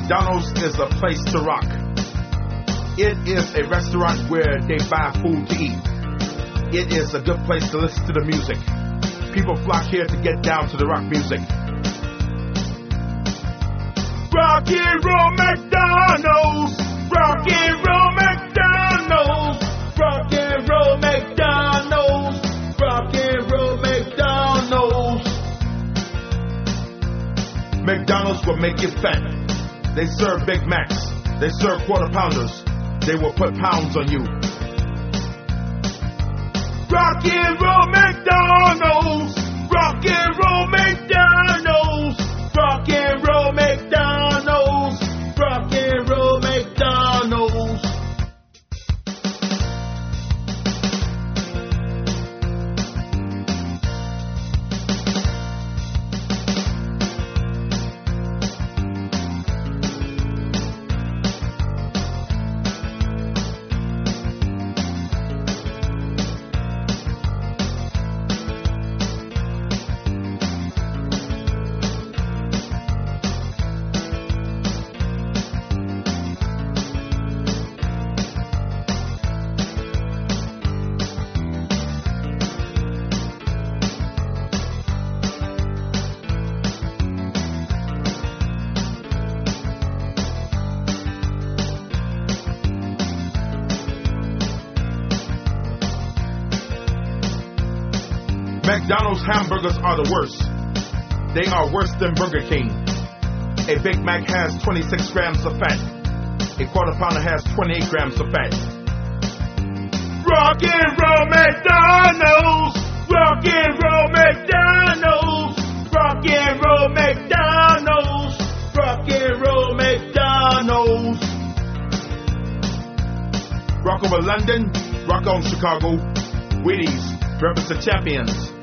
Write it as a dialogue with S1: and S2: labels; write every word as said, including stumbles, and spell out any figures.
S1: McDonald's is a place to rock. It is a restaurant where they buy food to eat. It is a good place to listen to the music. People flock here to get down to the rock music. Rock and roll McDonald's. Rock and roll McDonald's. Rock and roll McDonald's. Rock and roll McDonald's. McDonald's will make you fat. They serve Big Macs. They serve quarter pounders. They will put pounds on you. Rock and roll McDonald's. Rock and roll McDonald's. Rock and roll McDonald's. Rock and roll McDonald's. McDonald's hamburgers are the worst. They are worse than Burger King. A Big Mac has twenty-six grams of fat. A quarter pounder has twenty-eight grams of fat. Rock and roll McDonald's. Rock and roll McDonald's. Rock and roll McDonald's. Rock and roll McDonald's. Rock over London. Rock on Chicago. Wheaties represent champions.